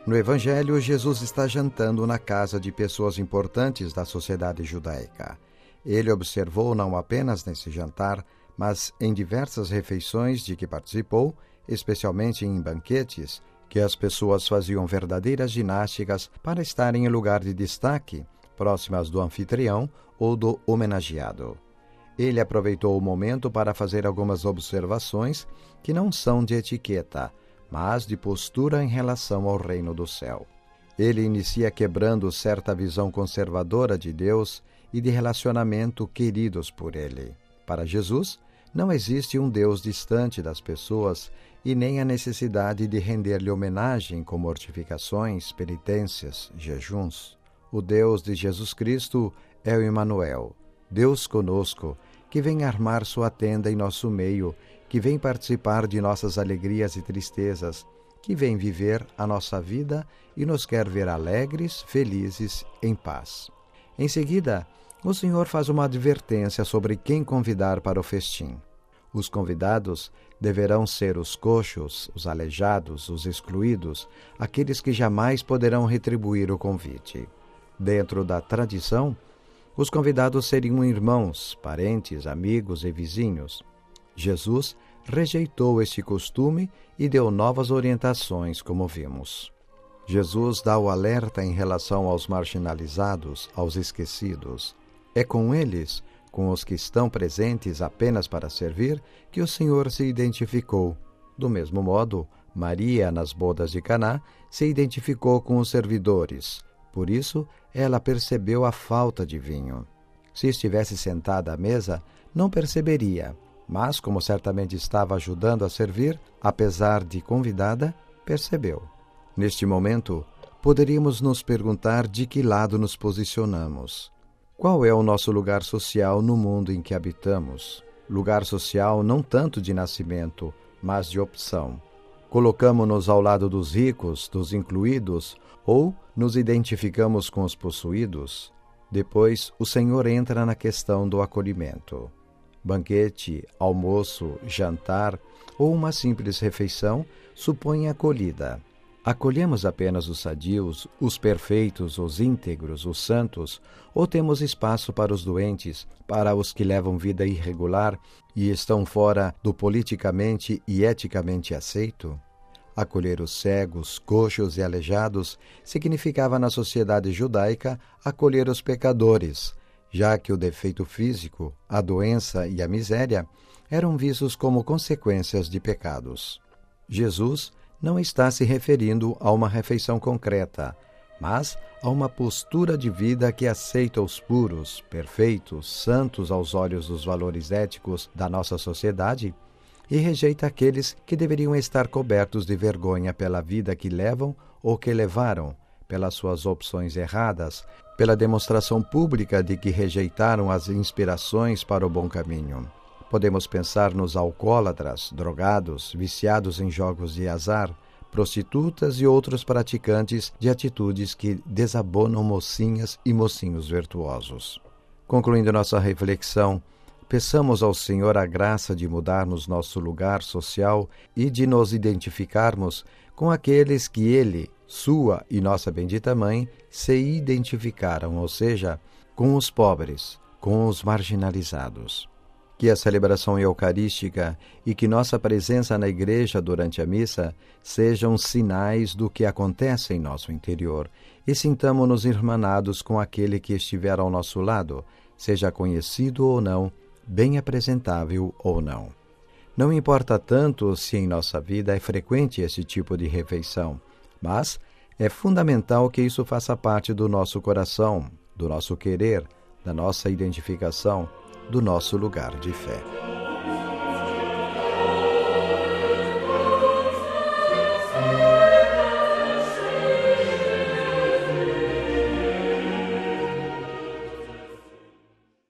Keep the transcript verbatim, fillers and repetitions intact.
No Evangelho, Jesus está jantando na casa de pessoas importantes da sociedade judaica. Ele observou não apenas nesse jantar, mas em diversas refeições de que participou, especialmente em banquetes, que as pessoas faziam verdadeiras ginásticas para estarem em lugar de destaque, próximas do anfitrião ou do homenageado. Ele aproveitou o momento para fazer algumas observações que não são de etiqueta, mas de postura em relação ao reino do céu. Ele inicia quebrando certa visão conservadora de Deus e de relacionamento queridos por ele. Para Jesus, não existe um Deus distante das pessoas e nem a necessidade de render-lhe homenagem com mortificações, penitências, jejuns. O Deus de Jesus Cristo é o Emanuel, Deus conosco, que vem armar sua tenda em nosso meio, que vem participar de nossas alegrias e tristezas, que vem viver a nossa vida e nos quer ver alegres, felizes, em paz. Em seguida, o Senhor faz uma advertência sobre quem convidar para o festim. Os convidados deverão ser os coxos, os aleijados, os excluídos, aqueles que jamais poderão retribuir o convite. Dentro da tradição, os convidados seriam irmãos, parentes, amigos e vizinhos. Jesus rejeitou este costume e deu novas orientações, como vimos. Jesus dá o alerta em relação aos marginalizados, aos esquecidos. É com eles, com os que estão presentes apenas para servir, que o Senhor se identificou. Do mesmo modo, Maria, nas bodas de Caná, se identificou com os servidores. Por isso, ela percebeu a falta de vinho. Se estivesse sentada à mesa, não perceberia, mas, como certamente estava ajudando a servir, apesar de convidada, percebeu. Neste momento, poderíamos nos perguntar de que lado nos posicionamos. Qual é o nosso lugar social no mundo em que habitamos? Lugar social não tanto de nascimento, mas de opção. Colocamo-nos ao lado dos ricos, dos incluídos, ou nos identificamos com os possuídos? Depois, o Senhor entra na questão do acolhimento. Banquete, almoço, jantar ou uma simples refeição supõe acolhida. Acolhemos apenas os sadios, os perfeitos, os íntegros, os santos, ou temos espaço para os doentes, para os que levam vida irregular e estão fora do politicamente e eticamente aceito? Acolher os cegos, coxos e aleijados significava na sociedade judaica acolher os pecadores, já que o defeito físico, a doença e a miséria eram vistos como consequências de pecados. Jesus não está se referindo a uma refeição concreta, mas a uma postura de vida que aceita os puros, perfeitos, santos aos olhos dos valores éticos da nossa sociedade e rejeita aqueles que deveriam estar cobertos de vergonha pela vida que levam ou que levaram, pelas suas opções erradas, pela demonstração pública de que rejeitaram as inspirações para o bom caminho. Podemos pensar nos alcoólatras, drogados, viciados em jogos de azar, prostitutas e outros praticantes de atitudes que desabonam mocinhas e mocinhos virtuosos. Concluindo nossa reflexão, peçamos ao Senhor a graça de mudarmos nosso lugar social e de nos identificarmos com aqueles que Ele, sua e nossa bendita Mãe, se identificaram, ou seja, com os pobres, com os marginalizados. Que a celebração eucarística e que nossa presença na igreja durante a missa sejam sinais do que acontece em nosso interior e sintamo-nos irmanados com aquele que estiver ao nosso lado, seja conhecido ou não, bem apresentável ou não. Não importa tanto se em nossa vida é frequente esse tipo de refeição, mas é fundamental que isso faça parte do nosso coração, do nosso querer, da nossa identificação, do nosso lugar de fé.